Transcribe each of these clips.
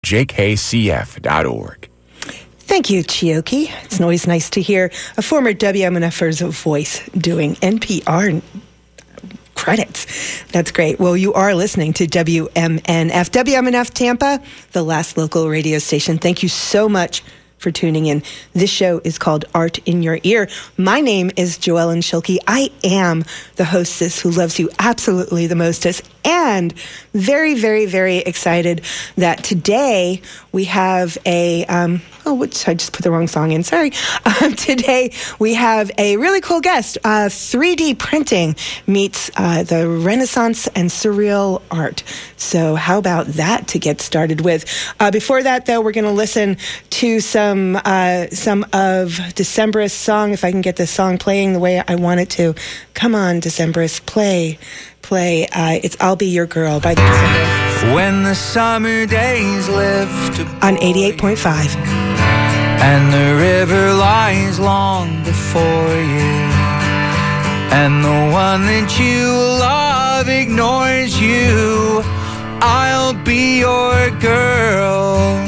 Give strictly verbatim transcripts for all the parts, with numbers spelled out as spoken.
j k c f dot org. Thank you, Chioki. It's always nice to hear a former W M N Fer's voice doing N P R credits. That's great. Well, you are listening to W M N F. W M N F Tampa, the last local radio station. Thank you so much for tuning in. This show is called Art in Your Ear. My name is Joellen Schilke. I am the hostess who loves you absolutely the mostest, and very, very, very excited that today we have a, um, oh, which I just put the wrong song in, sorry. Um, today we have a really cool guest. Uh, three D printing meets uh, the Renaissance and surreal art. So how about that to get started with? Uh, before that, though, we're going to listen to some uh, some of Decemberists' song, if I can get this song playing the way I want it to. Come on, Decemberists, play. Play. Uh, it's I'll Be Your Girl by the Decemberists. When the summer days lift on eighty-eight point five. And the river lies long before you, and the one that you love ignores you, I'll be your girl.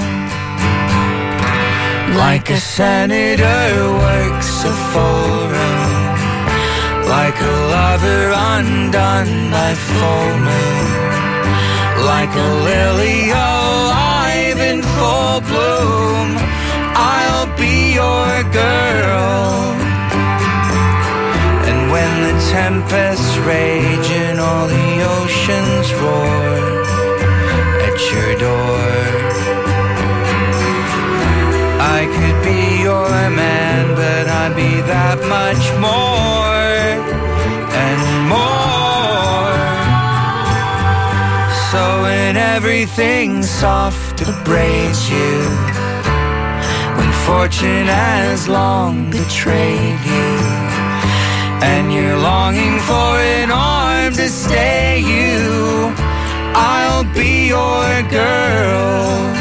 Like a senator works a full room, like a lover undone by full moon, like a lily alive in full bloom, I'll be your girl. And when the tempests rage and all the oceans roar at your door, I could be your man, but I'd be that much more and more. So when everything soft abrades you, when fortune has long betrayed you, and you're longing for an arm to stay you, I'll be your girl.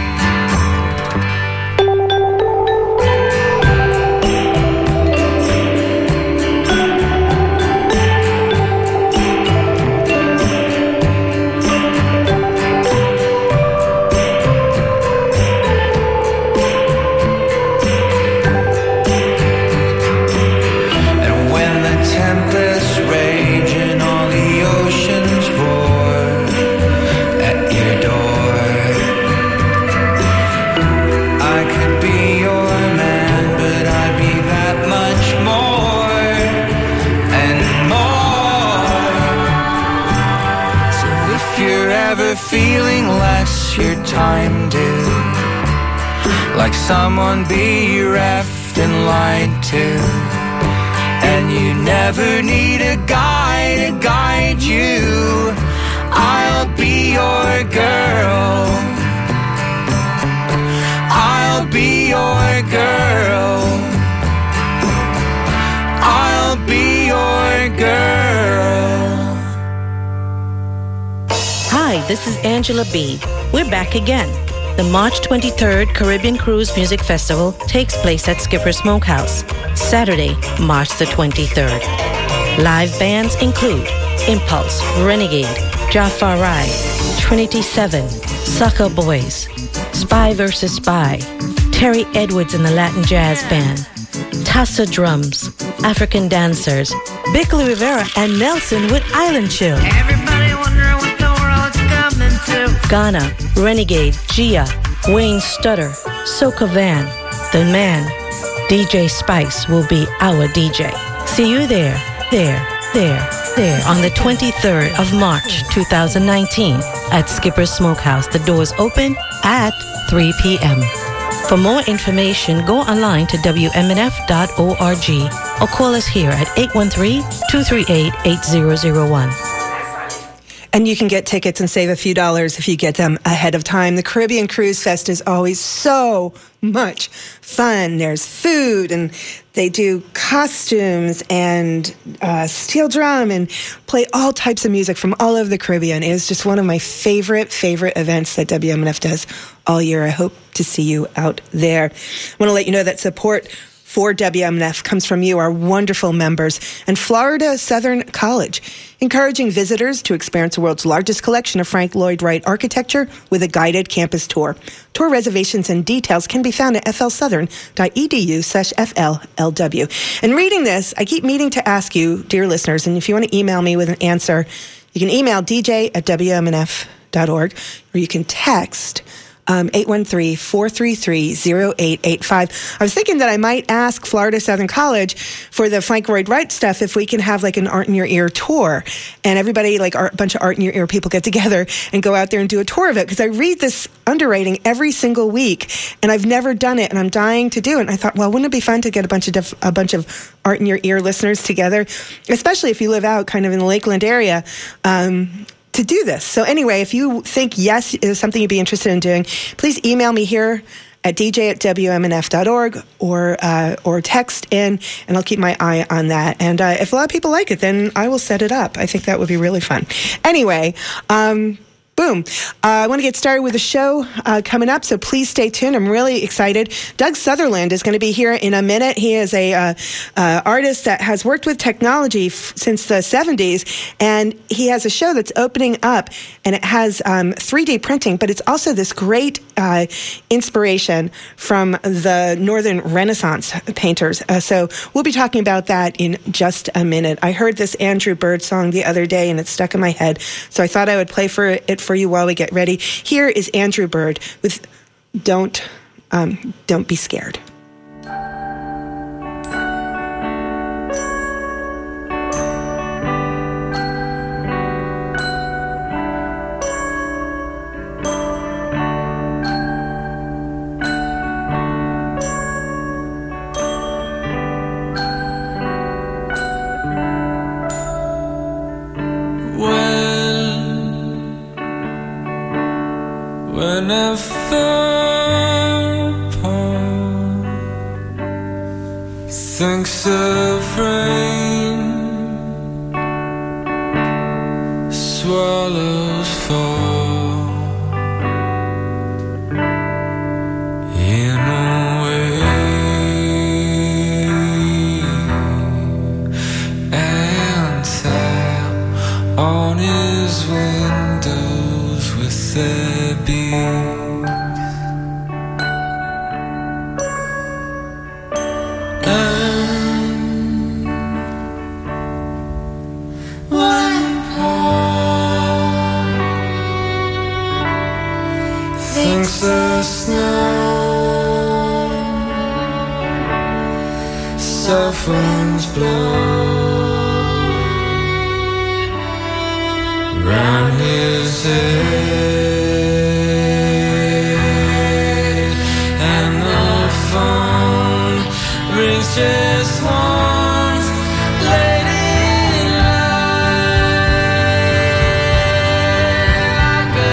Feeling less your time due, like someone bereft and lied to, and you never need a guy to guide you, I'll be your girl. I'll be your girl. I'll be your girl. Hi, this is Angela B. We're back again. The March twenty-third Caribbean Cruise Music Festival takes place at Skipper Smokehouse, Saturday, March the twenty-third. Live bands include Impulse, Renegade, Jafari, Trinity seven, Sucker Boys, Spy versus. Spy, Terry Edwards and the Latin Jazz Band, Tassa Drums, African Dancers, Bickley Rivera and Nelson with Island Chill. Everybody wondering what the world's coming to. Ghana, Renegade, Gia, Wayne Stutter, Soca Van, The Man, D J Spice will be our D J. See you there, there, there, there on the twenty-third of March two thousand nineteen at Skipper's Smokehouse. The doors open at three p.m. For more information, go online to w m n f dot org or call us here at eight one three, two three eight, eight zero zero one. And you can get tickets and save a few dollars if you get them ahead of time. The Caribbean Cruise Fest is always so much fun. There's food, and they do costumes and uh, steel drum and play all types of music from all over the Caribbean. It is just one of my favorite, favorite events that W M N F does all year. I hope to see you out there. I want to let you know that support for W M N F comes from you, our wonderful members, and Florida Southern College, encouraging visitors to experience the world's largest collection of Frank Lloyd Wright architecture with a guided campus tour. Tour reservations and details can be found at flsouthern.edu slash FLLW. And reading this, I keep meaning to ask you, dear listeners, and if you want to email me with an answer, you can email d j at w m n f dot org, or you can text Um, eight one three, four three three, zero eight eight five. I was thinking that I might ask Florida Southern College for the Frank Lloyd Wright stuff if we can have like an Art in Your Ear tour, and everybody, like art, a bunch of Art in Your Ear people get together and go out there and do a tour of it, because I read this underwriting every single week and I've never done it and I'm dying to do it. And I thought, well, wouldn't it be fun to get a bunch of def- a bunch of Art in Your Ear listeners together, especially if you live out kind of in the Lakeland area, um, to do this. So anyway, if you think yes is something you'd be interested in doing, please email me here at d j at w m n f dot org, or uh, or text in, and I'll keep my eye on that. And uh, if a lot of people like it, then I will set it up. I think that would be really fun. Anyway, um, boom. Uh, I want to get started with the show uh, coming up, so please stay tuned. I'm really excited. Doug Sutherland is going to be here in a minute. He is a uh, uh, artist that has worked with technology f- since the seventies, and he has a show that's opening up, and it has um, three D printing, but it's also this great uh, inspiration from the Northern Renaissance painters. Uh, so we'll be talking about that in just a minute. I heard this Andrew Bird song the other day, and it stuck in my head, so I thought I would play for it for you while we get ready. Here is Andrew Bird with Don't um, Don't Be Scared. When I fall apart, thinks of rain, swallows fall in a wave, and tap on his windows with their beams. The snow softens blow round his head, and the phone rings just once late in life, like a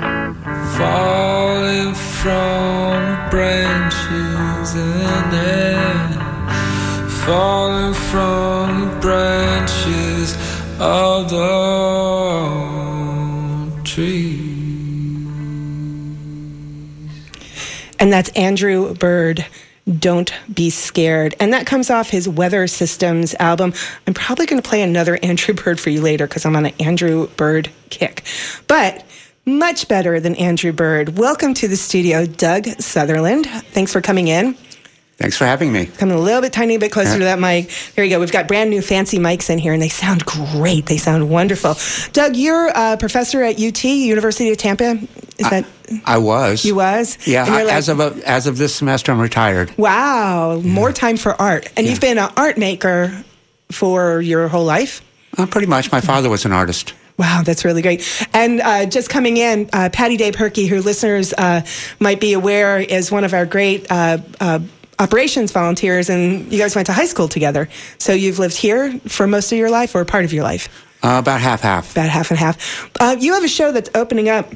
from branches and falling from the branches of the trees. And that's Andrew Bird, Don't Be Scared. And that comes off his Weather Systems album. I'm probably going to play another Andrew Bird for you later because I'm on an Andrew Bird kick. But much better than Andrew Bird. Welcome to the studio, Doug Sutherland. Thanks for coming in. Thanks for having me. Coming a little bit tiny bit closer yeah. to that mic. There you go. We've got brand new fancy mics in here, and they sound great. They sound wonderful. Doug, you're a professor at U T, University of Tampa. Is I, that? I was. You was? Yeah. I, like, as of a, as of this semester, I'm retired. Wow. Yeah. More time for art. And yeah. you've been an art maker for your whole life? Uh, pretty much. My father was an artist. Wow, that's really great. And uh, just coming in, uh, Patty Day Perky, who listeners uh, might be aware is one of our great uh, uh, operations volunteers, and you guys went to high school together. So you've lived here for most of your life or part of your life? Uh, about half-half. About half and half. Uh, you have a show that's opening up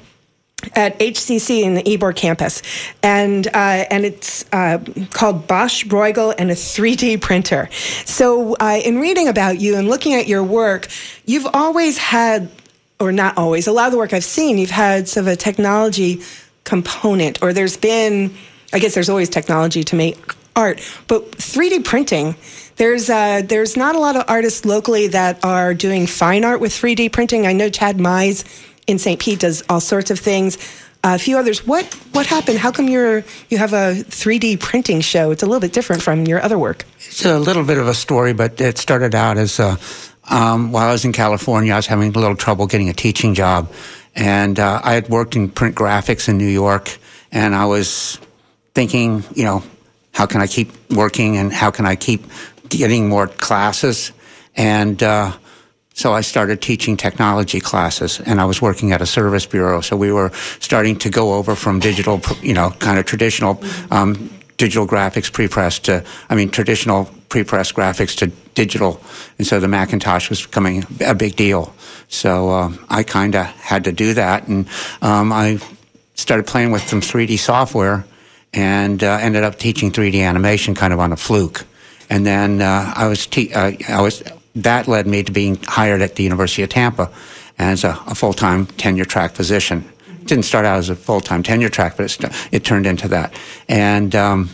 at H C C in the Ybor campus, and uh, and it's uh, called Bosch, Bruegel, and a three D printer. So uh, in reading about you and looking at your work, you've always had, or not always, a lot of the work I've seen, you've had sort of a technology component, or there's been, I guess there's always technology to make art, but three D printing, there's uh, there's not a lot of artists locally that are doing fine art with three D printing. I know Chad Mize in Saint Pete does all sorts of things. Uh, a few others. What what happened? How come you're you have a three D printing show? It's a little bit different from your other work. It's a little bit of a story, but it started out as uh, um, while I was in California, I was having a little trouble getting a teaching job, and uh, I had worked in print graphics in New York, and I was thinking, you know, how can I keep working and how can I keep getting more classes? And uh, so I started teaching technology classes, and I was working at a service bureau. So we were starting to go over from digital, you know, kind of traditional um, digital graphics pre-press to, I mean, traditional pre-press graphics to digital. And so the Macintosh was becoming a big deal. So uh, I kind of had to do that, and um, I started playing with some three D software, and uh, ended up teaching three D animation kind of on a fluke. And then uh, I was te- uh, I was that led me to being hired at the University of Tampa as a, a full-time tenure-track position. It didn't start out as a full-time tenure-track, but it, st- it turned into that. And um,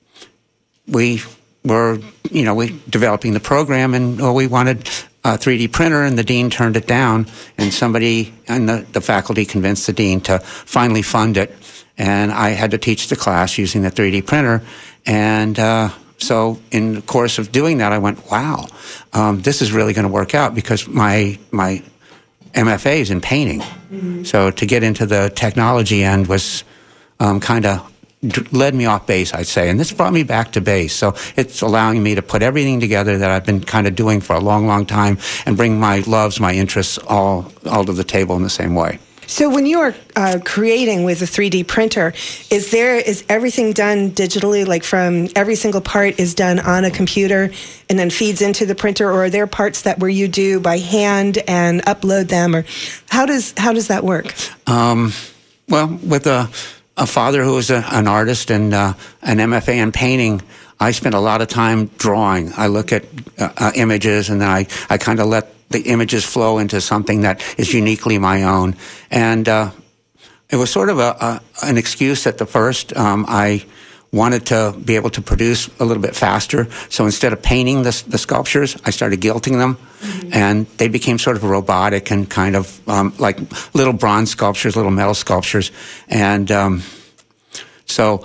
we were, you know, we developing the program, and well, we wanted a three D printer, and the dean turned it down, and somebody and the, the faculty convinced the dean to finally fund it. And I had to teach the class using the three D printer. And uh, so in the course of doing that, I went, wow, um, this is really going to work out, because my my M F A is in painting. Mm-hmm. So to get into the technology end was um, kind of led me off base, I'd say. And this brought me back to base. So it's allowing me to put everything together that I've been kind of doing for a long, long time and bring my loves, my interests all, all to the table in the same way. So when you are uh, creating with a three D printer, is there is everything done digitally, like from every single part is done on a computer and then feeds into the printer, or are there parts that where you do by hand and upload them, or how does how does that work? Um, well, with a, a father who was a, an artist and uh, an M F A in painting, I spent a lot of time drawing. I look at uh, uh, images, and then I, I kind of let the images flow into something that is uniquely my own. And uh, it was sort of a, a an excuse at the first. Um, I wanted to be able to produce a little bit faster. So instead of painting the, the sculptures, I started gilting them. Mm-hmm. And they became sort of robotic and kind of um, like little bronze sculptures, little metal sculptures. And um, so...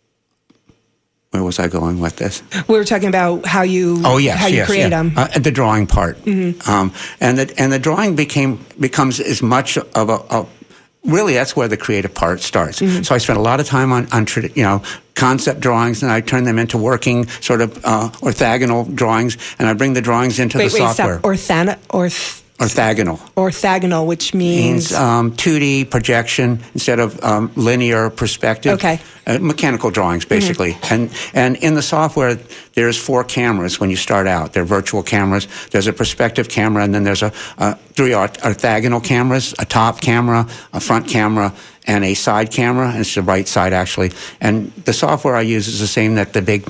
Where was I going with this? We were talking about how you oh yes, how you yes, create yeah. them. Uh, the drawing part, mm-hmm. um, and the and the drawing became becomes as much of a, a really that's where the creative part starts. Mm-hmm. So I spent a lot of time on on you know concept drawings, and I turn them into working sort of uh, orthogonal drawings, and I bring the drawings into wait, the wait, software. Wait, stop. Orthana, orth. Orthogonal. Orthogonal, which means? means um, two D projection instead of um, linear perspective. Okay. Uh, mechanical drawings, basically. Mm-hmm. And and in the software, there's four cameras when you start out. They're virtual cameras. There's a perspective camera, and then there's a, a three orthogonal cameras, a top camera, a front camera, and a side camera. And it's the right side, actually. And the software I use is the same that the big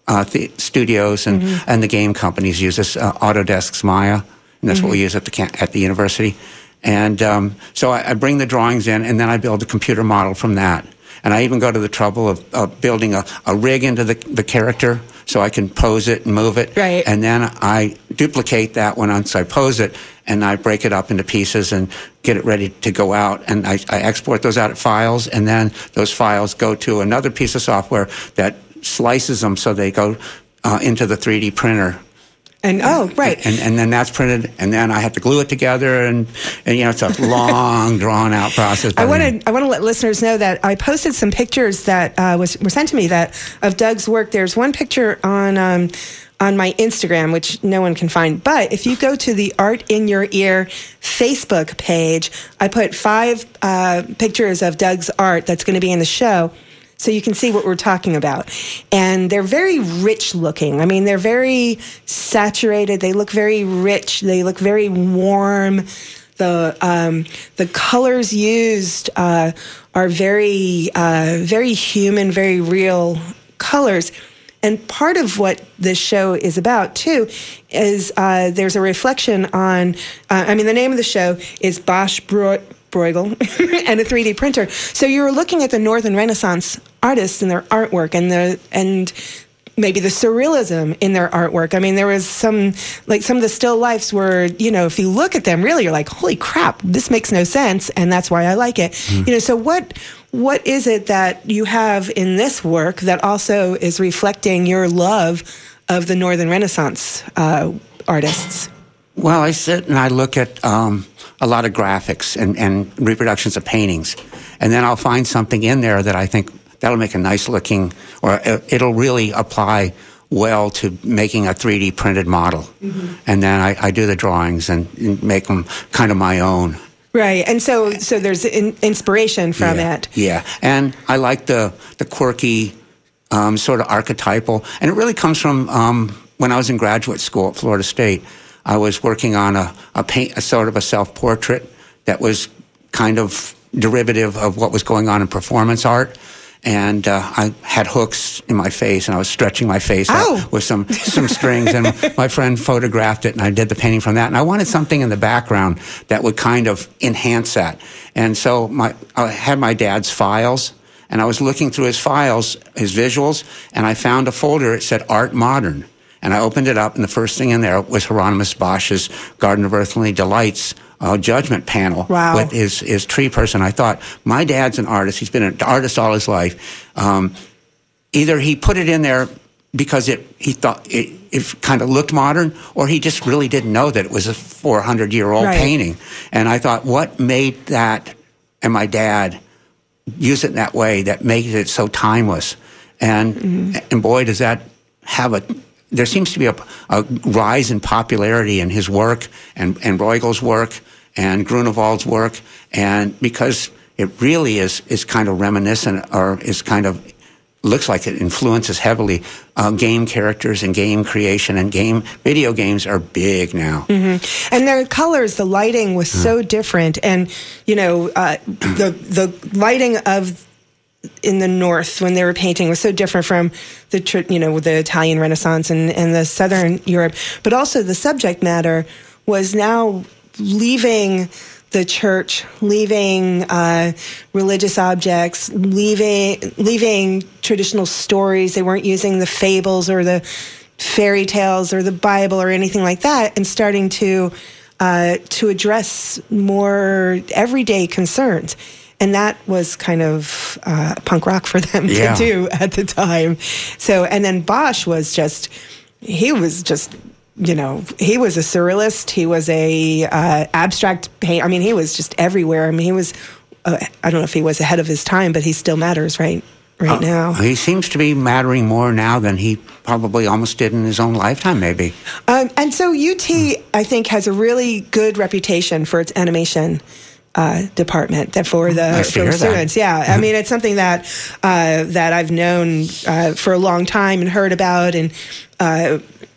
uh, the studios and, mm-hmm. and the game companies use this uh, Autodesk's Maya, and that's mm-hmm. what we use at the camp, at the university. And um, so I, I bring the drawings in, and then I build a computer model from that. And I even go to the trouble of, of building a, a rig into the, the character so I can pose it and move it. Right. And then I duplicate that once I pose it, and I break it up into pieces and get it ready to go out. And I, I export those out as files, and then those files go to another piece of software that slices them so they go uh, into the three D printer. And oh, right. And, and then that's printed, and then I have to glue it together, and, and you know, it's a long, drawn-out process. I want to I want to let listeners know that I posted some pictures that uh, was were sent to me that of Doug's work. There's one picture on um, on my Instagram, which no one can find. But if you go to the Art in Your Ear Facebook page, I put five uh, pictures of Doug's art that's going to be in the show, so you can see what we're talking about. And they're very rich looking. I mean, they're very saturated. They look very rich. They look very warm. The um, the colors used uh, are very, uh, very human, very real colors. And part of what this show is about, too, is uh, there's a reflection on, uh, I mean, the name of the show is Bosch Bro- Bruegel and a three D printer. So you're looking at the Northern Renaissance artists and their artwork, and the and maybe the surrealism in their artwork. I mean, there was some, like some of the still lifes where, you know, if you look at them, really, you're like, holy crap, this makes no sense, and that's why I like it. Mm. You know, so what what is it that you have in this work that also is reflecting your love of the Northern Renaissance uh, artists? Well, I sit and I look at um, a lot of graphics and, and reproductions of paintings, and then I'll find something in there that I think that'll make a nice looking, or it'll really apply well to making a three D printed model. Mm-hmm. And then I, I do the drawings and, and make them kind of my own. Right, and so so there's in, inspiration from yeah, it. Yeah, and I like the the quirky, um, sort of archetypal, and it really comes from um, when I was in graduate school at Florida State. I was working on a, a paint, a sort of a self-portrait that was kind of derivative of what was going on in performance art. And uh, I had hooks in my face, and I was stretching my face Ow. out with some, some strings. And my friend photographed it, and I did the painting from that. And I wanted something in the background that would kind of enhance that. And so my, I had my dad's files, and I was looking through his files, his visuals, and I found a folder that said Art Modern. And I opened it up, and the first thing in there was Hieronymus Bosch's Garden of Earthly Delights uh, judgment panel wow. with his, his tree person. I thought, my dad's an artist. He's been an artist all his life. Um, either he put it in there because it he thought it, it kind of looked modern, or he just really didn't know that it was a four hundred year old right. painting. And I thought, what made that, and my dad, use it in that way that makes it so timeless? And, mm-hmm. and boy, does that have a... There seems to be a, a rise in popularity in his work, and, and Bruegel's work, and Grunewald's work, and because it really is, is kind of reminiscent, or is kind of, looks like it influences heavily uh, game characters and game creation, and game, video games are big now. Mm-hmm. And their colors, the lighting was mm. so different, and, you know, uh, the the lighting of in the North when they were painting was so different from the, you know, the Italian Renaissance and, and the Southern Europe. But also the subject matter was now leaving the church, leaving uh, religious objects, leaving leaving traditional stories. They weren't using the fables or the fairy tales or the Bible or anything like that, and starting to uh, to address more everyday concerns. And that was kind of uh, punk rock for them yeah. to do at the time. So, and then Bosch was just, he was just, you know, he was a surrealist. He was a uh, abstract paint. I mean, he was just everywhere. I mean, he was, uh, I don't know if he was ahead of his time, but he still matters right right uh, now. He seems to be mattering more now than he probably almost did in his own lifetime, maybe. Um, and so U T, mm. I think, has a really good reputation for its animation Uh, department that for the nice for the students. That. Yeah, I mean, it's something that uh, that I've known uh, for a long time and heard about, and uh,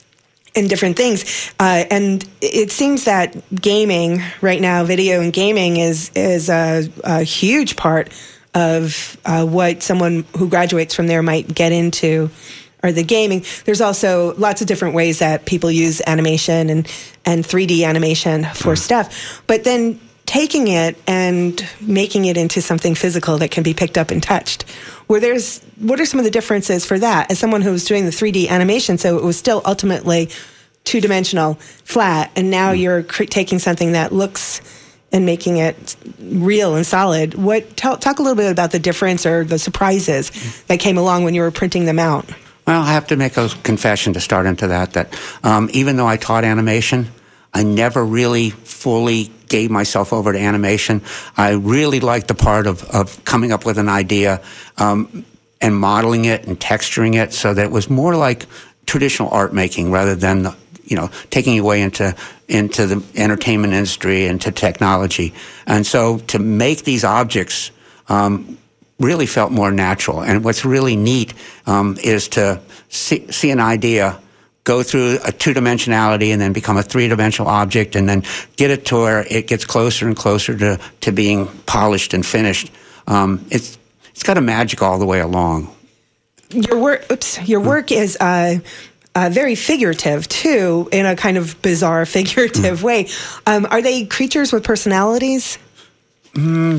and different things. Uh, and it seems that gaming right now, video and gaming, is is a, a huge part of uh, what someone who graduates from there might get into or the gaming. There's also lots of different ways that people use animation and, and three D animation for mm. stuff. But then taking it and making it into something physical that can be picked up and touched. Where there's, what are some of the differences for that? As someone who was doing the three D animation, so it was still ultimately two-dimensional, flat, and now mm. you're cr- taking something that looks and making it real and solid. What tell, talk a little bit about the difference or the surprises mm. that came along when you were printing them out. Well, I have to make a confession to start into that, that um, even though I taught animation, I never really fully gave myself over to animation. I really liked the part of, of coming up with an idea um, and modeling it and texturing it so that it was more like traditional art making rather than the, you know, taking your way into into the entertainment industry and to technology. And so to make these objects um, really felt more natural. And what's really neat um, is to see, see an idea go through a two-dimensionality and then become a three-dimensional object and then get it to where it gets closer and closer to, to being polished and finished. Um, it's it's got a magic all the way along. Your work, oops, your work is uh, uh, very figurative too, in a kind of bizarre, figurative mm. way. Um, are they creatures with personalities? Mm,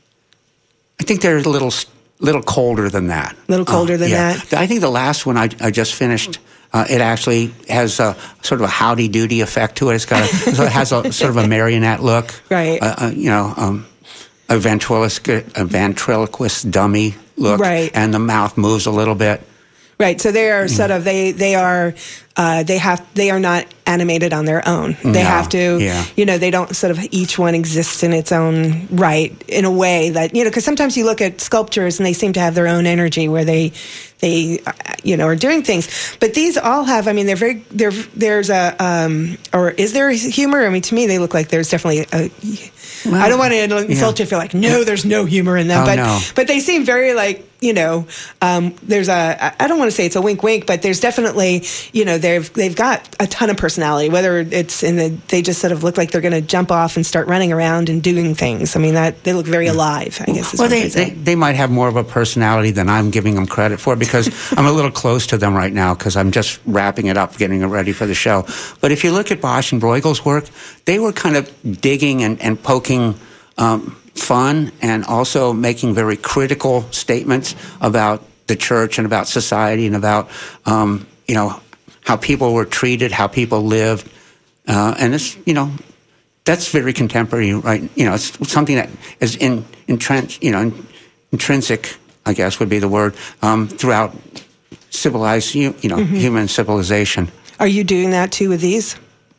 I think they're a little little colder than that. A little colder uh, than yeah. that. I think the last one I, I just finished. Uh, it actually has a sort of a howdy doody effect to it. It's got a, so it has a sort of a marionette look, right? Uh, uh, you know, um, a ventriloquist, a ventriloquist dummy look, right? And the mouth moves a little bit, right? So they are sort of they they are uh, they have they are not animated on their own. They no, have to, yeah. you know, they don't sort of each one exists in its own right in a way that, you know, because sometimes you look at sculptures and they seem to have their own energy where they. They, you know, are doing things, but these all have. I mean, they're very. They're, there's a, um, or is there humor? I mean, to me, they look like there's definitely a. Well, I don't want to insult yeah. you if you're like, no, there's no humor in them, oh, but no. but they seem very like, you know, um, there's a. I don't want to say it's a wink, wink, but there's definitely, you know, they've they've got a ton of personality. Whether it's in the, they just sort of look like they're going to jump off and start running around and doing things. I mean, that they look very alive. I guess. Is well, what they, they they might have more of a personality than I'm giving them credit for because. Because I'm a little close to them right now because I'm just wrapping it up, getting it ready for the show. But if you look at Bosch and Bruegel's work, they were kind of digging and, and poking um, fun and also making very critical statements about the church and about society and about, um, you know, how people were treated, how people lived. Uh, and it's, you know, that's very contemporary, right? You know, it's something that is in, intren- you know, in, intrinsic, I guess would be the word, um, throughout civilized, you, you know, mm-hmm. human civilization. Are you doing that too with these?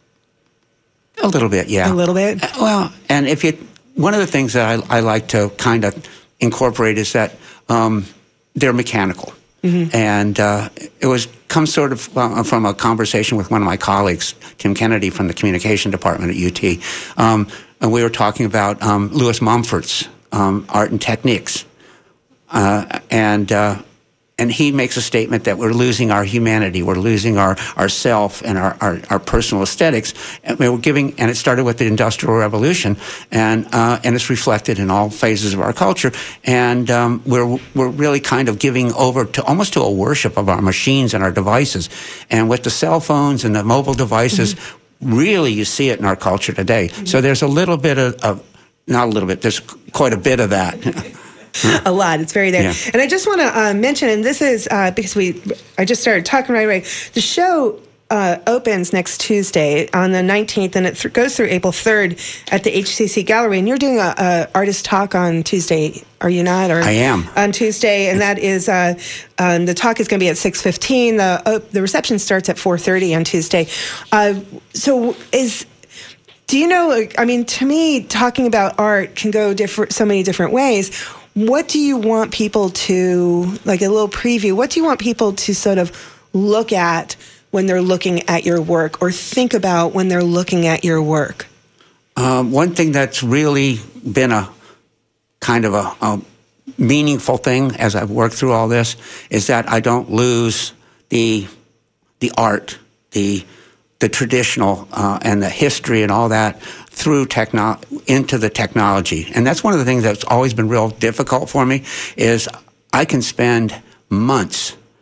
A little bit, yeah. A little bit? Uh, well, and if you, one of the things that I, I like to kind of incorporate is that um, they're mechanical. Mm-hmm. And uh, it was comes sort of uh, from a conversation with one of my colleagues, Tim Kennedy from the communication department at U T. Um, and we were talking about um, Lewis Mumford's um, Art and Techniques. Uh, and uh, and he makes a statement that we're losing our humanity, we're losing our, our self and our, our, our personal aesthetics. And we were giving, and it started with the Industrial Revolution, and uh, and it's reflected in all phases of our culture. And um, we're we're really kind of giving over to almost to a worship of our machines and our devices. And with the cell phones and the mobile devices, mm-hmm. really you see it in our culture today. Mm-hmm. So there's a little bit of, of, not a little bit, there's quite a bit of that. A lot. It's very there. Yeah. And I just want to uh, mention, and this is uh, because we, I just started talking right away. The show uh, opens next Tuesday on the nineteenth, and it th- goes through April third at the H C C Gallery. And you're doing a, a artist talk on Tuesday, are you not? Or I am. On Tuesday, and that is, uh, um, the talk is going to be at six fifteen. The uh, the reception starts at four thirty on Tuesday. Uh, so is... Do you know, I mean, to me, talking about art can go different, so many different ways. What do you want people to, like a little preview, what do you want people to sort of look at when they're looking at your work or think about when they're looking at your work? Um, one thing that's really been a kind of a, a meaningful thing as I've worked through all this is that I don't lose the the art, the the traditional uh, and the history and all that through techno- into the technology. And that's one of the things that's always been real difficult for me is I can spend months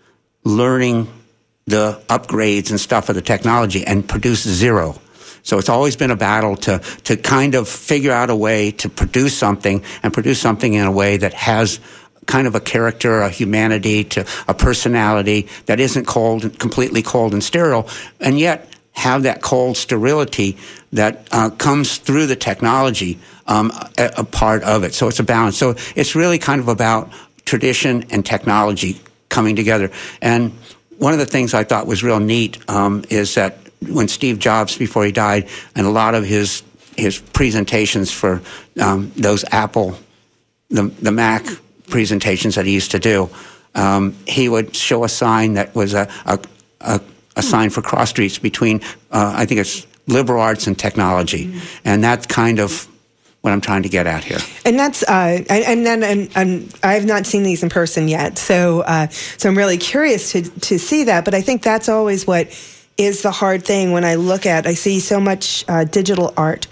learning the upgrades and stuff of the technology and produce zero. So it's always been a battle to to kind of figure out a way to produce something and produce something in a way that has kind of a character, a humanity, to a personality that isn't cold, completely cold and sterile, and yet have that cold sterility that uh, comes through the technology, um, a, a part of it. So it's a balance. So it's really kind of about tradition and technology coming together. And one of the things I thought was real neat um, is that when Steve Jobs, before he died, and a lot of his his presentations for um, those Apple, the the Mac presentations that he used to do, um, he would show a sign that was a a, a, a sign for cross streets between, uh, I think it's liberal arts and technology, mm-hmm. and that's kind of what I'm trying to get at here. And that's uh, and, and then and, and I have not seen these in person yet, so uh, so I'm really curious to to see that. But I think that's always what is the hard thing when I look at. I see so much uh, digital art,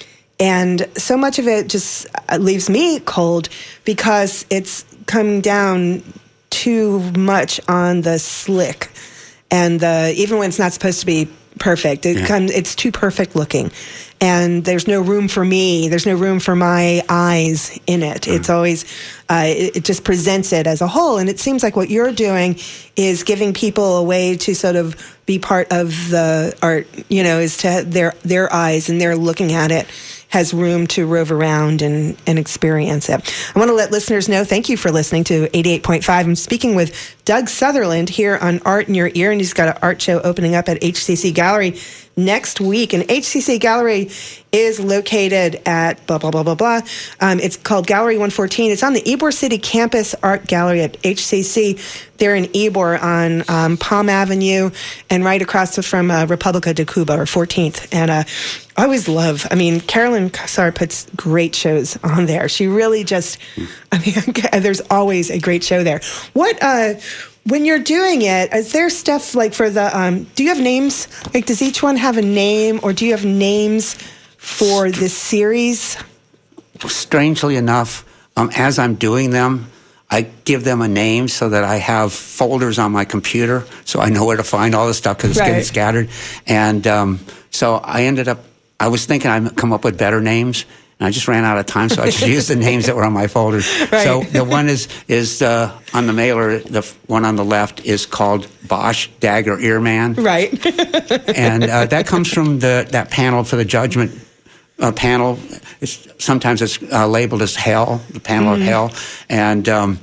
and so much of it just leaves me cold because it's coming down too much on the slick, and the even when it's not supposed to be perfect, it yeah. comes, it's too perfect looking. And there's no room for me. There's no room for my eyes in it. Mm. It's always, uh, it, it just presents it as a whole. And it seems like what you're doing is giving people a way to sort of be part of the art, you know, is to their their eyes and they're looking at it has room to rove around and, and experience it. I want to let listeners know, thank you for listening to eighty-eight point five. I'm speaking with Doug Sutherland here on Art in Your Ear, and he's got an art show opening up at H C C Gallery next week. And H C C Gallery is located at blah, blah, blah, blah, blah. Um, it's called Gallery one fourteen. It's on the Ybor City Campus Art Gallery at H C C. They're in Ybor on um, Palm Avenue and right across from uh, Republica de Cuba, or fourteenth. And uh, I always love, I mean, Carolyn Kassar puts great shows on there. She really just, I mean, there's always a great show there. What, uh, when you're doing it, is there stuff like for the, um, do you have names? Like, does each one have a name, or do you have names for this series? Strangely enough, um, as I'm doing them, I give them a name so that I have folders on my computer so I know where to find all this stuff because it's right. getting scattered. And um, so I ended up, I was thinking I'd come up with better names, and I just ran out of time, so I just used the names that were on my folders. Right. So the one is, is uh, on the mailer, the one on the left is called Bosch Dagger Earman. Right. And uh, that comes from the that panel for the judgment uh, panel. It's, sometimes it's uh, labeled as Hell, the panel mm-hmm. of Hell. And um,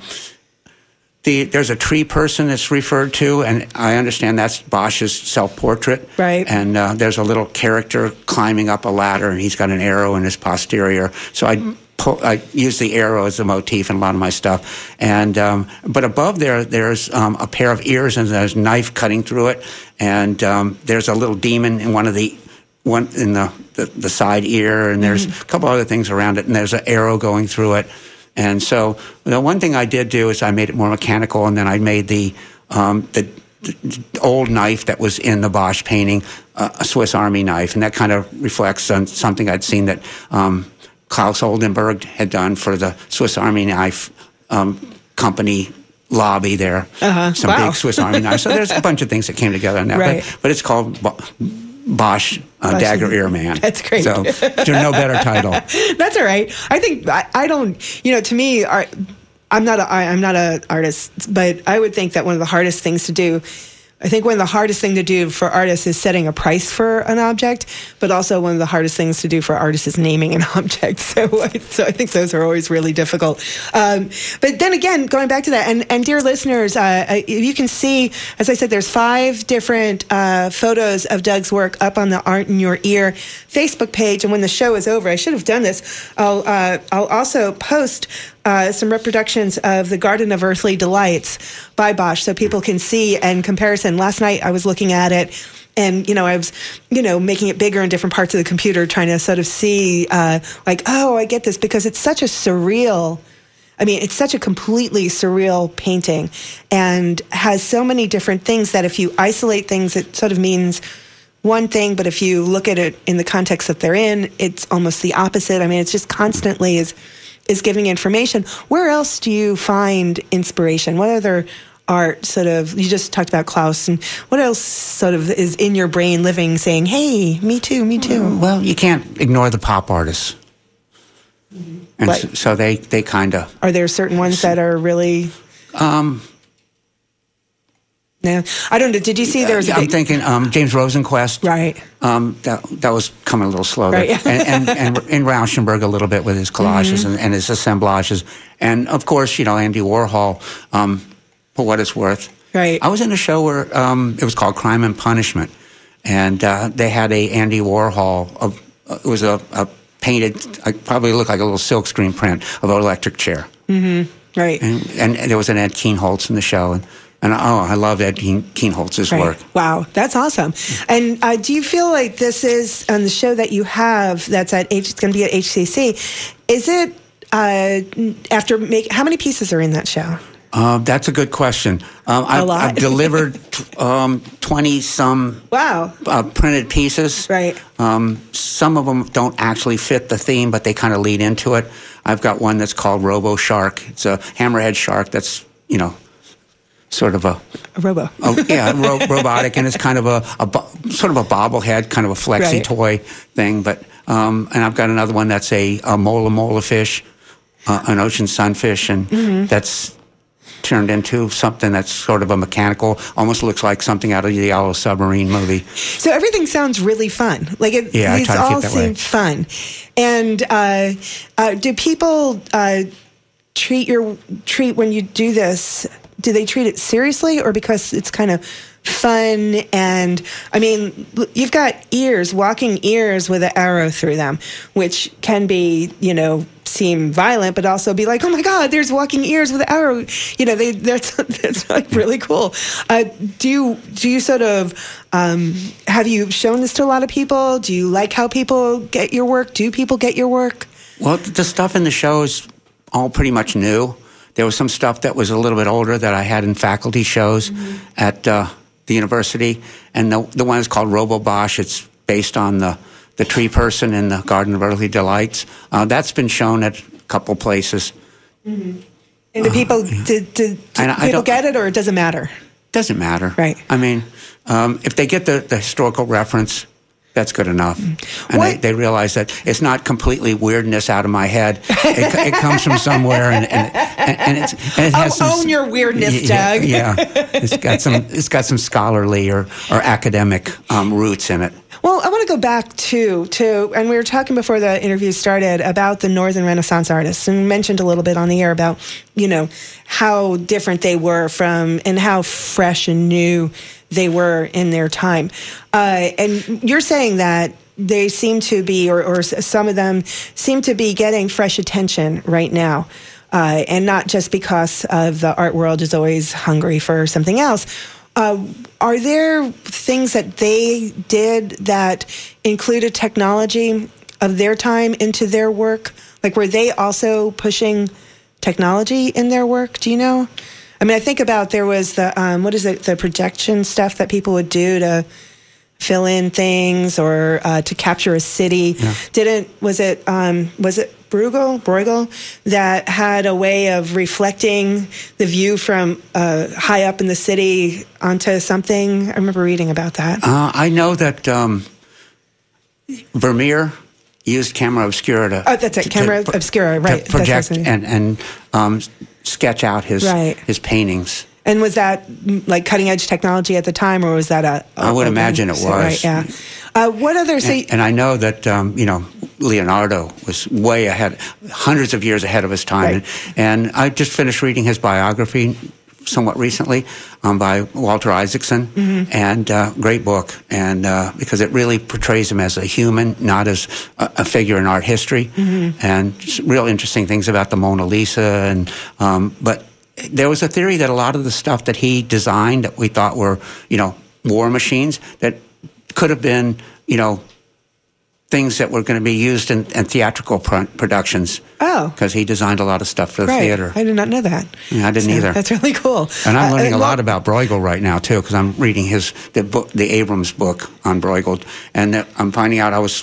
the, there's a tree person that's referred to, and I understand that's Bosch's self-portrait. Right. And uh, there's a little character climbing up a ladder, and he's got an arrow in his posterior. So I pull, I use the arrow as a motif in a lot of my stuff. And um, but above there, there's um, a pair of ears, and there's a knife cutting through it. And um, there's a little demon in one of the one in the, the, the side ear, and there's mm-hmm. a couple other things around it, and there's an arrow going through it. And so the one thing I did do is I made it more mechanical, and then I made the um, the, the old knife that was in the Bosch painting uh, a Swiss Army knife, and that kind of reflects on something I'd seen that um, Klaus Oldenburg had done for the Swiss Army knife um, company lobby there. Uh-huh. Some Wow. big Swiss Army knives. So there's a bunch of things that came together on that. Right. But, but it's called Bo- Bosch, uh, Bosch Dagger Earman. That's great. So there's no better title. That's all right. I think I, I don't. You know, to me, art, I'm not a I'm not an artist, but I would think that one of the hardest things to do. I think one of the hardest thing to do for artists is setting a price for an object, but also one of the hardest things to do for artists is naming an object. So, so I think those are always really difficult. Um, but then again, going back to that, and, and dear listeners, uh, you can see, as I said, there's five different uh, photos of Doug's work up on the Art in Your Ear Facebook page. And when the show is over, I should have done this. I'll uh, I'll also post Uh, some reproductions of The Garden of Earthly Delights by Bosch so people can see in comparison. Last night I was looking at it, and, you know, I was, you know, making it bigger in different parts of the computer, trying to sort of see, uh, like, oh, I get this, because it's such a surreal, I mean, it's such a completely surreal painting and has so many different things that if you isolate things, it sort of means one thing, but if you look at it in the context that they're in, it's almost the opposite. I mean, it's just constantly is... is giving information. Where else do you find inspiration? What other art sort of, you just talked about Klaus, and what else sort of is in your brain living saying, hey, me too, me too? Well, you can't ignore the pop artists. And Right. so, so they, they kind of... Are there certain ones that are really... Um, No, I don't know. Did you see there was a I'm big... thinking um, James Rosenquist. Right. Um, that, that was coming a little slow. Right, there. yeah. and, and, and in Rauschenberg a little bit with his collages Mm-hmm. and, and his assemblages. And, of course, you know, Andy Warhol, um, for what it's worth. Right. I was in a show where um, it was called Crime and Punishment. And uh, they had a Andy Warhol. Of, uh, it was a, a painted, uh, probably looked like a little silkscreen print of an electric chair. Mm-hmm. Right. And, and there was an Ed Keenholz in the show. And, and oh, I love Ed Keen, Keenholz's Right. work. Wow, that's awesome. And uh, do you feel like this is on the show that you have that's at H, it's going to be at H C C? Is it uh, after make? How many pieces are in that show? Uh, that's a good question. Um, I've, lot. I've delivered um, twenty some Wow. uh, printed pieces. Right. Um, some of them don't actually fit the theme, but they kind of lead into it. I've got one that's called Robo Shark. It's a hammerhead shark that's, you know, sort of a, A robo. a yeah, ro- robotic, and it's kind of a, a bo- sort of a bobblehead, kind of a flexi Right. toy thing. But um, and I've got another one that's a, a mola mola fish, uh, an ocean sunfish, and Mm-hmm. that's turned into something that's sort of a mechanical, almost looks like something out of the Yellow Submarine movie. So everything sounds really fun. Like it, Yeah, I these try to keep all that seem way. fun. And uh, uh, do people uh, treat your treat when you do this? Do they treat it seriously, or because it's kind of fun? And I mean, l- you've got ears, walking ears with an arrow through them, which can be, you know, seem violent, but also be like, oh my God, there's walking ears with an arrow. You know, they that's that's like really cool. Uh, do you do you sort of um, have you shown this to a lot of people? Do you like how people get your work? Do people get your work? Well, the stuff in the show is all pretty much new. There was some stuff that was a little bit older that I had in faculty shows mm-hmm. at uh, the university, and the the one is called Robo Bosch. It's based on the the tree person in the Garden of Earthly Delights. Uh, that's been shown at a couple places. Mm-hmm. And do people Uh, did, did, and I people don't- get it, or it doesn't matter? Doesn't matter. Right. I mean, um, if they get the, the historical reference, that's good enough. And they, What- they realize that it's not completely weirdness out of my head. It, it comes from somewhere, and and, and, and, it's, and it has Oh, some, own your weirdness, yeah, Doug. Yeah, it's got some it's got some scholarly or or academic um, roots in it. Well, I want to go back to to, and we were talking before the interview started about the Northern Renaissance artists, and mentioned a little bit on the air about, you know, how different they were from, and how fresh and new they were in their time. Uh, and you're saying that they seem to be, or, or some of them seem to be getting fresh attention right now. Uh, and not just because of the art world is always hungry for something else. Uh, are there things that they did that included technology of their time into their work? Like, were they also pushing technology in their work? Do you know? I mean, I think about there was the, um, what is it, the projection stuff that people would do to fill in things or uh, to capture a city. Yeah. Didn't, was it, um, was it Bruegel, Bruegel, that had a way of reflecting the view from uh, high up in the city onto something? I remember reading about that. Uh, I know that um, Vermeer used camera obscura to... Oh, that's it, to- camera to- obscura, right. To project That's what I was and, and um, sketch out his Right. his paintings. And was that mm, like cutting edge technology at the time, or was that a? a I would a- imagine it so, was. Right, yeah. Uh, what other? So, And, and I know that, um, you know, Leonardo was way ahead, hundreds of years ahead of his time. Right. And, and I just finished reading his biography somewhat recently um, by Walter Isaacson, Mm-hmm. and uh, great book, and uh, because it really portrays him as a human, not as a, a figure in art history, Mm-hmm. and just real interesting things about the Mona Lisa. And um, but there was a theory that a lot of the stuff that he designed that we thought were, you know, war machines that could have been, you know, things that were going to be used in, in theatrical pro- productions. Oh. Because he designed a lot of stuff for the right. theater. I did not know that. Yeah, I didn't So either. That's really cool. And I'm Uh, learning uh, a lot well- about Bruegel right now too, because I'm reading his the book, the Abrams book on Bruegel, and that I'm finding out I was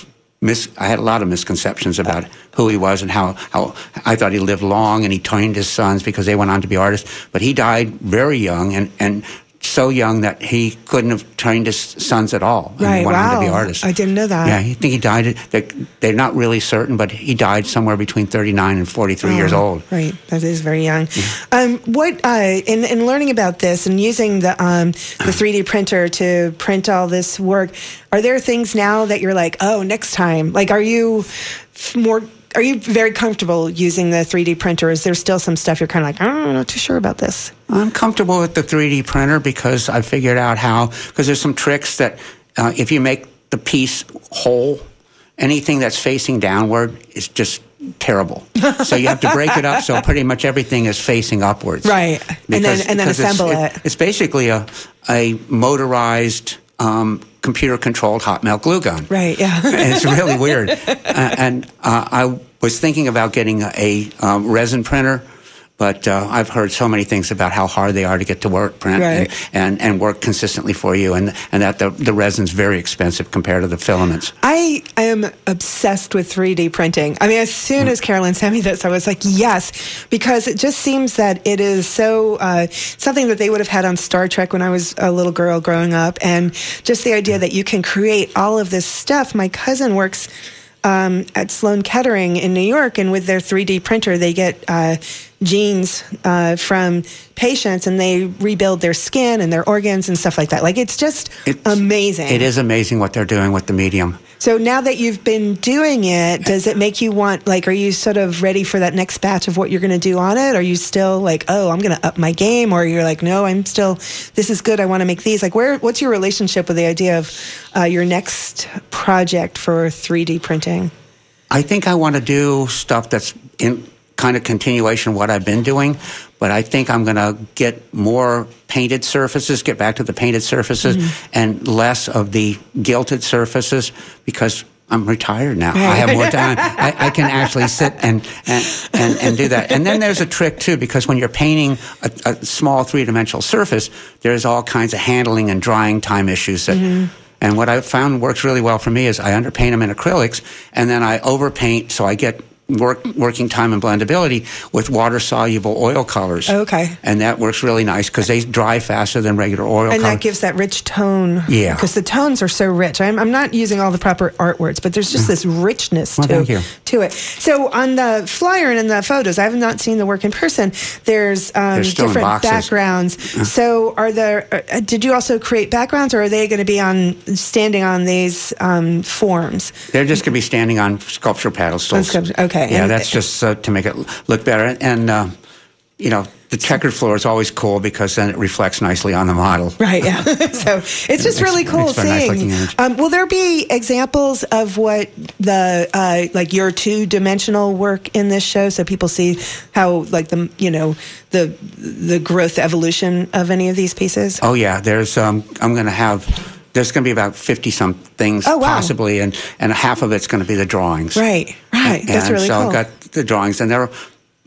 mis- I had a lot of misconceptions about who he was and how, how I thought he lived long and he trained his sons because they went on to be artists. But he died very young and, and so young that he couldn't have trained his sons at all. And Right, went wow. on to be artists. I didn't know that. Yeah, I think he died. They're, they're not really certain, but he died somewhere between thirty-nine and forty-three Oh, years old. Right, that is very young. Um, what uh, in, in learning about this and using the um, the three D printer to print all this work, are there things now that you're like, oh, next time? Like, are you f- more? Are you very comfortable using the three D printer? Is there still some stuff you're kind of like, oh, I'm not too sure about this? I'm comfortable with the three D printer because I figured out how, because there's some tricks that uh, if you make the piece whole, anything that's facing downward is just terrible. So you have to break it up so pretty much everything is facing upwards. Right. And then- and then because it's- assemble it. it. It's basically a, a motorized, um, computer-controlled hot melt glue gun. Right, yeah. And it's really weird. Uh, and uh, I was thinking about getting a, a um, resin printer, but uh, I've heard so many things about how hard they are to get to work, print, Right. and, and, and work consistently for you, and, and that the, the resin's very expensive compared to the filaments. I am obsessed with three D printing. I mean, as soon as Carolyn sent me this, I was like, yes, because it just seems that it is so uh, something that they would have had on Star Trek when I was a little girl growing up. And just the idea that you can create all of this stuff. My cousin works um, at Sloan Kettering in New York, and with their three D printer, they get uh, genes uh, from patients and they rebuild their skin and their organs and stuff like that. Like, it's just It's- amazing. It is amazing what they're doing with the medium. So now that you've been doing it, does it make you want, like, are you sort of ready for that next batch of what you're going to do on it? Are you still like, oh, I'm going to up my game? Or you're like, no, I'm still, this is good, I want to make these. Like, where? What's your relationship with the idea of uh, your next project for three D printing? I think I want to do stuff that's in kind of continuation of what I've been doing, but I think I'm going to get more painted surfaces, get back to the painted surfaces, mm-hmm. and less of the gilded surfaces because I'm retired now. I have more time. I, I can actually sit and, and, and, and do that. And then there's a trick, too, because when you're painting a, a small three-dimensional surface, there's all kinds of handling and drying time issues that... Mm-hmm. And what I found works really well for me is I underpaint them in acrylics, and then I overpaint so I get work, working time and blendability with water-soluble oil colors. Okay. And that works really nice because they dry faster than regular oil And color. that gives that rich tone. Yeah. Because the tones are so rich. I'm, I'm not using all the proper art words, but there's just this richness Well, to, thank you. to it. So on the flyer and in the photos, I have not seen the work in person. There's um, They're still in different boxes. backgrounds. So are there, uh, did you also create backgrounds, or are they going to be on standing on these um, forms? They're just going to be standing on sculpture pedestals. sculpture- okay. Yeah, And- that's just uh, to make it look better. And, uh, you know, the checkered floor is always cool because then it reflects nicely on the model. Right, yeah. So it's just makes- really cool makes for a nice looking seeing. image. Um, will there be examples of what the uh, like your two dimensional work in this show, so people see how like the you know the the growth evolution of any of these pieces? Oh, yeah. There's, um, I'm going to have... There's going to be about fifty-some things, Oh, wow. possibly, and, and half of it's going to be the drawings. Right, right. And, That's really so cool. I've got the drawings, and they're...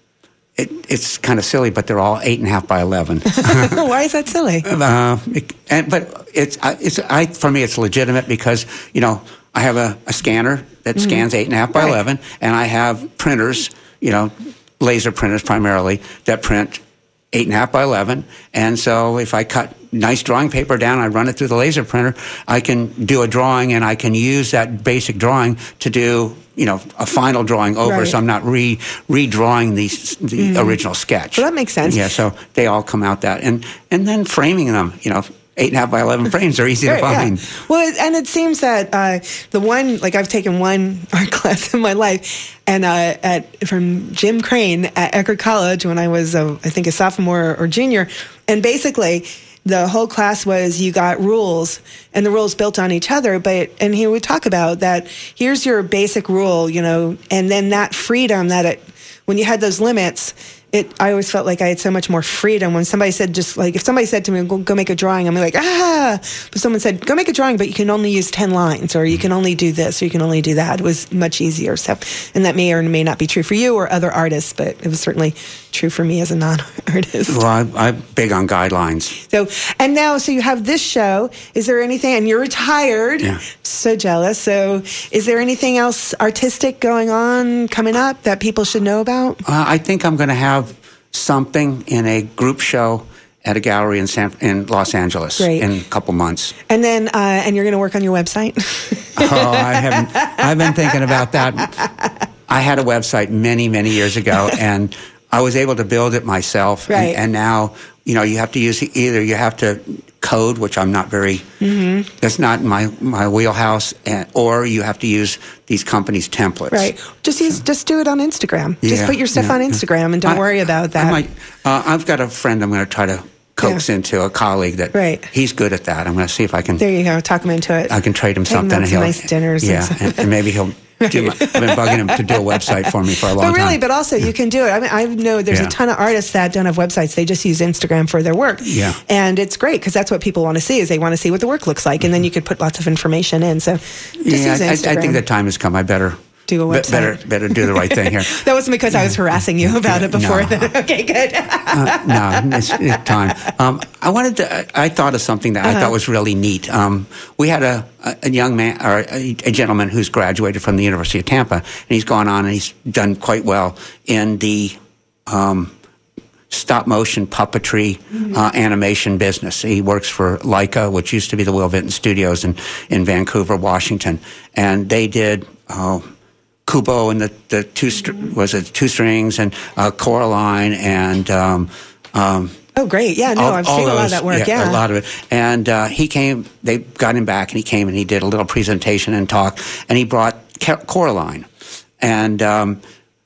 It, it's kind of silly, but they're all eight and a half by eleven. Why is that silly? uh, it, and, but it's, uh, it's I, for me, it's legitimate because, you know, I have a, a scanner that mm-hmm. scans eight and a half by Right. eleven, and I have printers, you know, laser printers primarily, that print eight and a half by eleven. And so if I cut nice drawing paper down, I run it through the laser printer, I can do a drawing, and I can use that basic drawing to do, you know, a final drawing over, Right. so I'm not re redrawing the the Mm. original sketch. Well, that makes sense. Yeah, so they all come out that, and and then framing them, you know, eight and a half by eleven frames are easy Right, to find. yeah. Well, it- and it seems that uh, the one, like I've taken one art class in my life, and uh, at from Jim Crane at Eckerd College when I was, uh, I think, a sophomore or junior, and basically the whole class was you got rules, and the rules built on each other. But and he would talk about that. Here's your basic rule, you know, and then that freedom that it when you had those limits. it, I always felt like I had so much more freedom when somebody said, just like, if somebody said to me, go, go make a drawing, I'm like, ah, but someone said, go make a drawing, but you can only use ten lines, or you can only do this, or you can only do that. It was much easier. So, and that may or may not be true for you or other artists, but it was certainly true for me as a non-artist. Well, I, I'm big on guidelines. So, and now, so you have this show. Is there anything, and you're retired, Yeah. so jealous. So is there anything else artistic going on, coming up that people should know about? Uh, I think I'm going to have something in a group show at a gallery in San, in Los Angeles Great. in a couple months. And then, uh, and you're going to work on your website? Oh, I haven't. I've been thinking about that. I had a website many, many years ago, and I was able to build it myself. Right. And, and now, you know, you have to use either you have to code, which I'm not very. Mm-hmm. That's not my my wheelhouse, and, or you have to use these companies' templates. Right. Just use, just do it on Instagram. Just Yeah, put your stuff yeah, on yeah. Instagram and don't I- worry about that. I might, uh, I've got a friend I'm going to try to coax Yeah. into, a colleague that Right. he's good at that. I'm going to see if I can. There you go. Talk him into it. I can trade him Take him something. out and to he'll, nice dinners and Yeah, stuff. and, and maybe he'll. Do my, I've been bugging him to do a website for me for a long But really, time. but also you can do it. I mean, I know there's Yeah. a ton of artists that don't have websites. They just use Instagram for their work. Yeah. And it's great because that's what people want to see is they want to see what the work looks like. And then you could put lots of information in. So just yeah, use I, I Instagram. think the time has come. I better Do a be- website. better better do the right thing here. That wasn't because I was harassing you about it before. No. Okay, good. Uh, no, it's, it's time. Um, I wanted to. I I thought of something that Uh-huh. I thought was really neat. Um, we had a, a young man or a, a gentleman who's graduated from the University of Tampa, and he's gone on and he's done quite well in the um, stop motion puppetry uh, animation business. He works for Leica, which used to be the Will Vinton Studios in in Vancouver, Washington, and they did. Uh, Kubo and the, the two str- was it two strings and uh, Coraline and um, um, Oh, great. Yeah, no, all- I've all seen a lot of those- that work. yeah, Yeah. a lot of it. And uh, he came. They got him back, and he came and he did a little presentation and talk, and he brought Ca- Coraline, and um,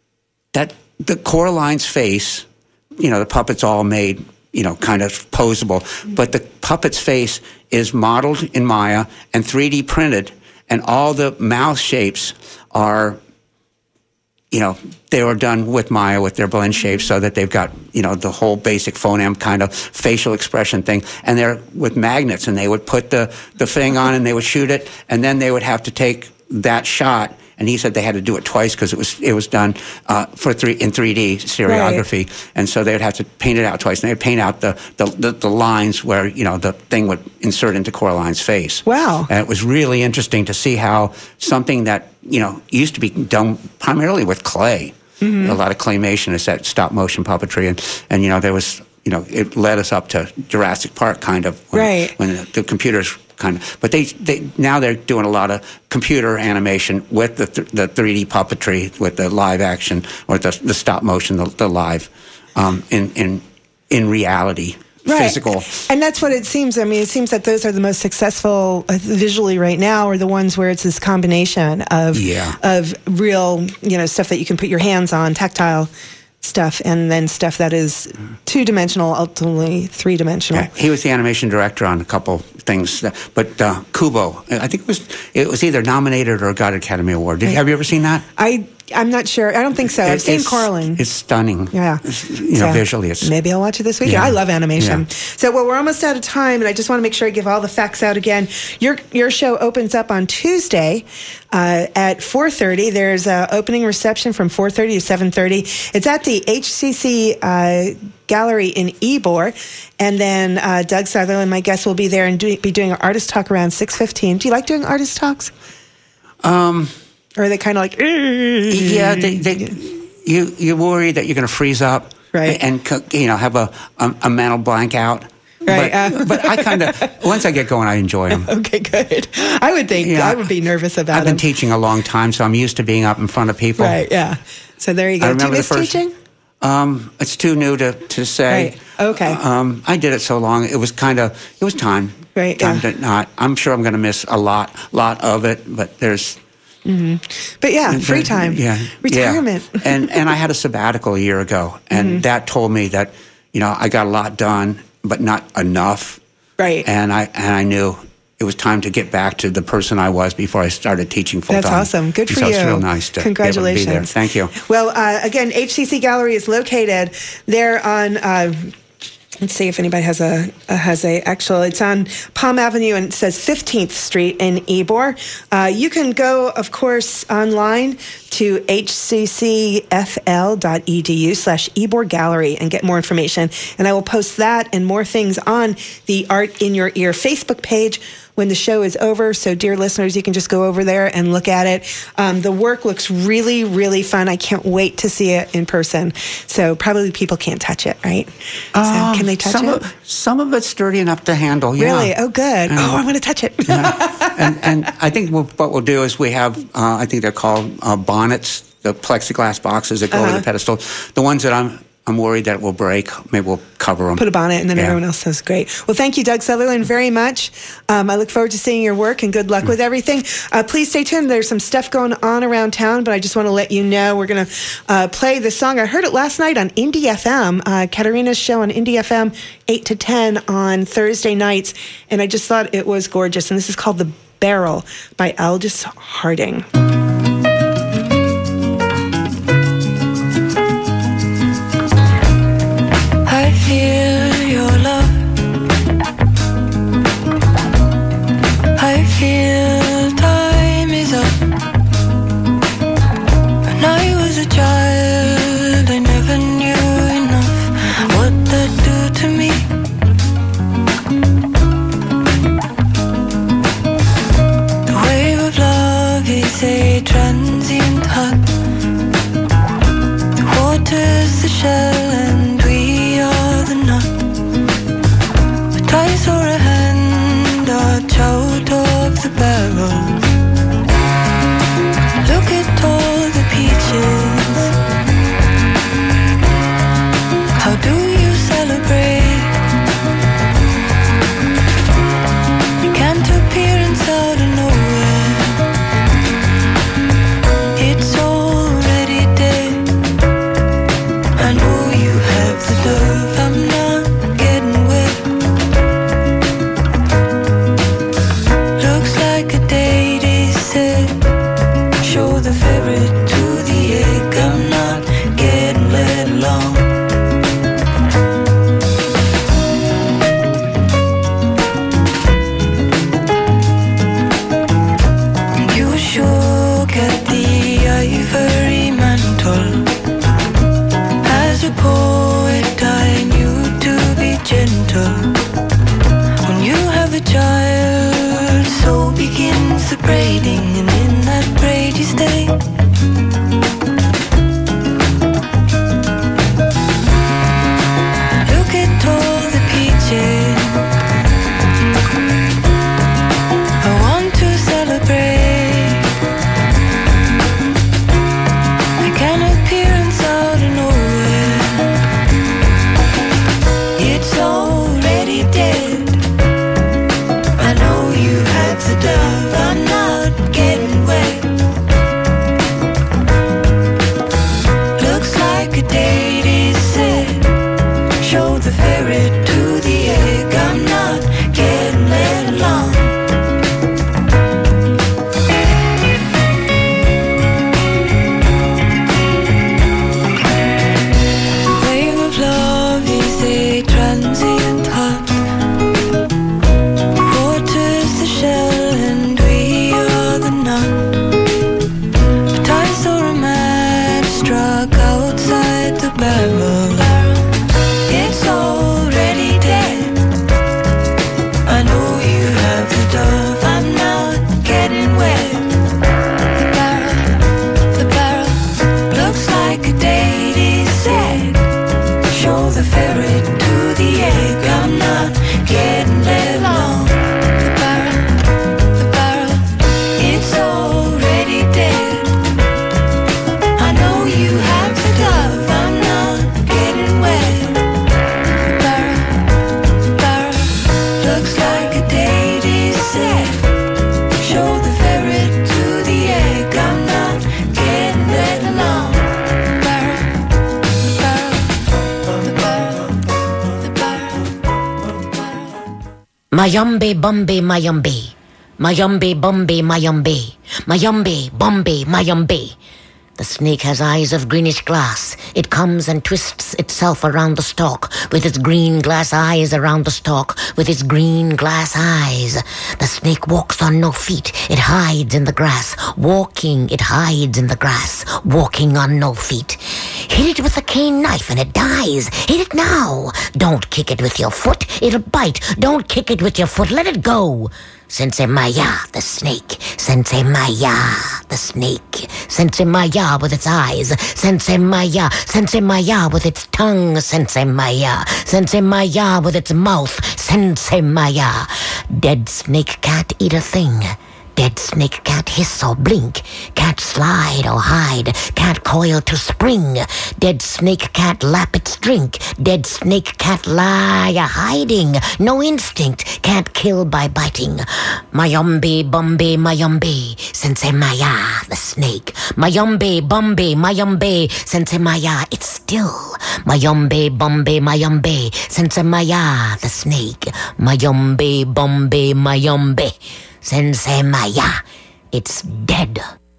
that the Coraline's face, you know, the puppet's all made, you know, kind of posable, but the puppet's face is modeled in Maya and three D printed, and all the mouth shapes are. You know, they were done with Maya with their blend shapes so that they've got, you know, the whole basic phoneme kind of facial expression thing. And they're with magnets, and they would put the, the thing on and they would shoot it, and then they would have to take that shot. And he said they had to do it twice because it was it was done uh, for three in three D stereography, and so they would have to paint it out twice. And they would paint out the, the, the, the lines where you know the thing would insert into Coraline's face. Wow! And it was really interesting to see how something that you know used to be done primarily with clay, mm-hmm. a lot of claymation is that stop motion puppetry, and and you know there was you know it led us up to Jurassic Park kind of when, right when the, the computers. Kind of, but they, they now they're doing a lot of computer animation with the th- the three D puppetry, with the live action or the the stop motion, the, the live um, in in in reality, right. physical. And that's what it seems. I mean, it seems that those are the most successful uh, visually right now, are the ones where it's this combination of Yeah. of real, you know, stuff that you can put your hands on, tactile stuff, and then stuff that is two dimensional, ultimately three dimensional. Yeah, he was the animation director on a couple things, that, but uh, Kubo, I think it was it was either nominated or got an Academy Award. Did, Right. Have you ever seen that? I I'm not sure. I don't think so. I've It- seen it's- Coraline. It's stunning. Yeah. It's, you know, So visually, it's maybe I'll watch it this weekend. Yeah. I love animation. Yeah. So, well, we're almost out of time, and I just want to make sure I give all the facts out again. Your your show opens up on Tuesday uh, at four thirty. There's an opening reception from four thirty to seven thirty. It's at the H C C uh, Gallery in Ybor, and then uh, Doug Sutherland, my guest, will be there and do, be doing an artist talk around six fifteen. Do you like doing artist talks? Um, or are they kind of like? Yeah, they, they, you you worry that you're going to freeze up, right? And you know have a a, a mental blank out. Right, But, uh, but I kind of once I get going, I enjoy them. Okay, good. I would think Yeah. I would be nervous about I've been them. teaching a long time, so I'm used to being up in front of people. Right, yeah. So there you I go. Do you remember the miss first- teaching? Um, it's too new to, to say. Right. Okay. Um, I did it so long. It was kind of, it was time. Right, Time yeah. to not. I'm sure I'm going to miss a lot, lot of it, but there's. But yeah, free time. Yeah. Retirement. Yeah. And, and I had a sabbatical a year ago, and Mm-hmm. that told me that, you know, I got a lot done, but not enough. Right. And I, and I knew it was time to get back to the person I was before I started teaching full time. That's awesome. Good for so you. It's real nice to Congratulations. be able to be there. Thank you. Well, uh, again, H C C Gallery is located there on. Uh, Let's see if anybody has a, a has a actual. It's on Palm Avenue and it says fifteenth Street in Ybor. Uh, you can go, of course, online to h c c f l dot e d u slash Ybor Gallery and get more information. And I will post that and more things on the Art in Your Ear Facebook page when the show is over. So, dear listeners, you can just go over there and look at it. Um, the work looks really, really fun. I can't wait to see it in person. So, probably people can't touch it, right? Um, so, can they touch some it? Of, some of it's sturdy enough to handle, yeah. Really? Oh, good. And, oh, I want to touch it. yeah. and, and I think we'll, what we'll do is we have, uh, I think they're called uh, bonnets, the plexiglass boxes that go Uh-huh. over the pedestal. The ones that I'm I'm worried that it will break. Maybe we'll cover them. Put a bonnet, and then Yeah. everyone else says great. Well, thank you, Doug Sutherland, very much. Um, I look forward to seeing your work, and good luck with everything. Uh, please stay tuned. There's some stuff going on around town, but I just want to let you know we're going to uh, play the song. I heard it last night on Indie F M, uh, Katarina's show on Indie F M, eight to ten on Thursday nights, and I just thought it was gorgeous. And this is called The Barrel by Aldous Harding. I feel your love. I feel time is up. When I was a child, I never knew enough what that do to me. The wave of love is a Mayumbe bumbe mayumbe. Mayumbe bumbe mayumbe. Mayumbe bumbe mayumbe. The snake has eyes of greenish glass. It comes and twists itself around the stalk, with its green glass eyes around the stalk, with its green glass eyes. The snake walks on no feet. It hides in the grass. Walking, it hides in the grass. Walking on no feet. Hit it with a cane knife and it dies. Hit it now. Don't kick it with your foot. It'll bite. Don't kick it with your foot. Let it go. Sensei Maya, the snake. Sensei Maya, the snake. Sensei Maya with its eyes. Sensei Maya. Sensei Maya with its tongue. Sensei Maya. Sensei Maya with its mouth. Sensei Maya. Dead snake can't eat a thing. Dead snake can't hiss or blink, can't slide or hide, can't coil to spring. Dead snake can't lap its drink. Dead snake can't lie a hiding. No instinct, can't kill by biting. Mayumbe, bumbe, mayumbe, Sensei Maya, the snake. Mayumbe, bumbe, mayumbe, Sensei Maya, it's still. Mayumbe, bumbe, mayumbe, Sensei Maya, the snake. Mayumbe, bumbe, mayumbe, Sensei Maya, it's dead.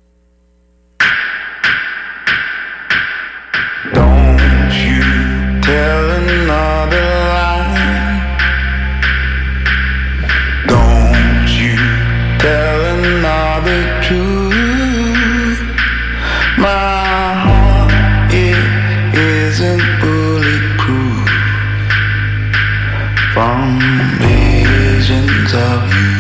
Don't you tell another lie. Don't you tell another truth. My heart, it isn't bulletproof from visions of you.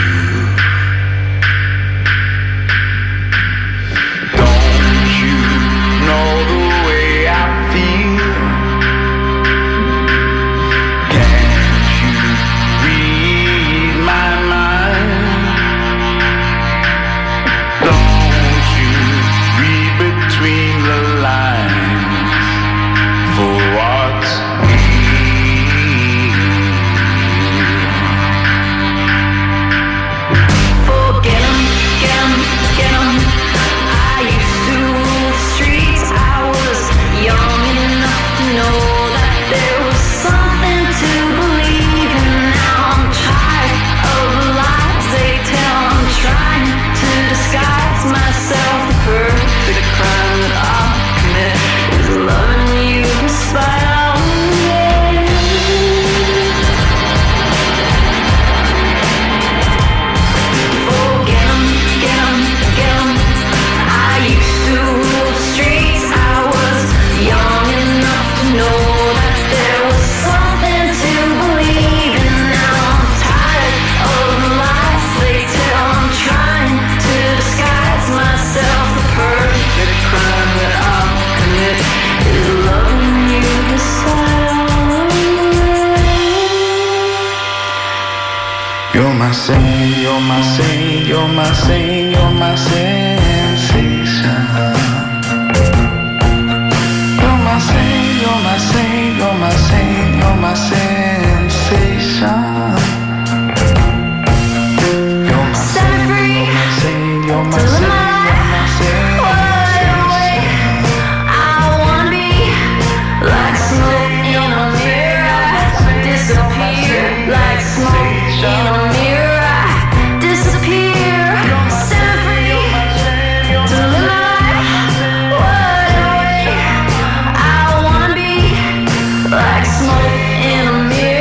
You're my saint, you're my saint, you're my saint, you're my sensation. You're my saint, you're my saint, you're my saint, you're my sensation. You're my saint, you're my saint, you're my saint, you're my sensation. I wanna be like smoke in a mirror, disappear like smoke in a mirror, disappear, set free to live my world away. I wanna be like smoke in a mirror.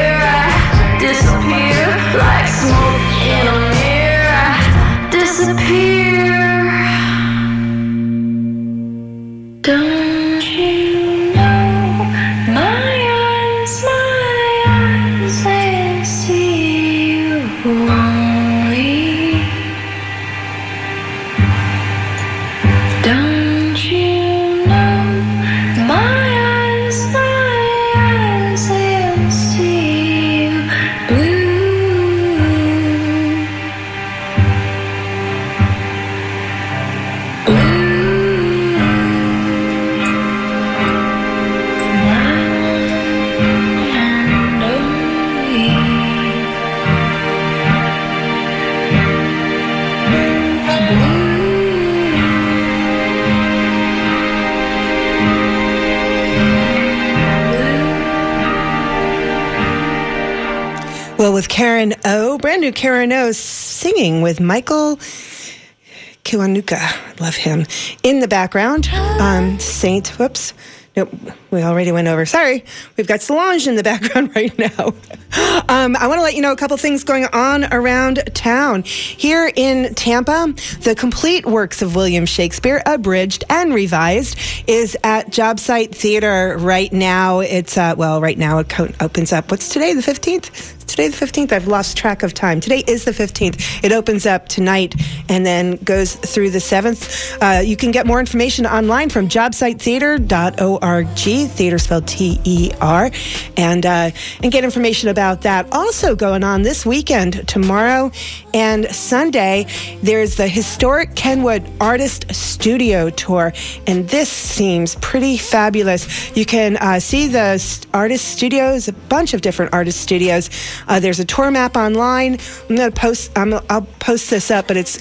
Well, with Karen O, brand new Karen O, singing with Michael Kiwanuka. Love him. In the background, um, Saint, whoops. Nope, we already went over. Sorry. We've got Solange in the background right now. Um, I want to let you know a couple things going on around town. Here in Tampa, the complete works of William Shakespeare, abridged and revised, is at Job Site Theater right now. It's, uh, well, right now it co- opens up. What's today, the fifteenth? Today the fifteenth. I've lost track of time. Today is the fifteenth. It opens up tonight and then goes through the seventh. Uh, you can get more information online from job site theater dot org. Theater spelled T E R. And, uh, and get information about that. Also going on this weekend, tomorrow and Sunday, there's the Historic Kenwood Artist Studio Tour. And this seems pretty fabulous. You can uh, see the artist studios, a bunch of different artist studios. Uh, there's a tour map online. I'm going to post, I'm, I'll post this up, but it's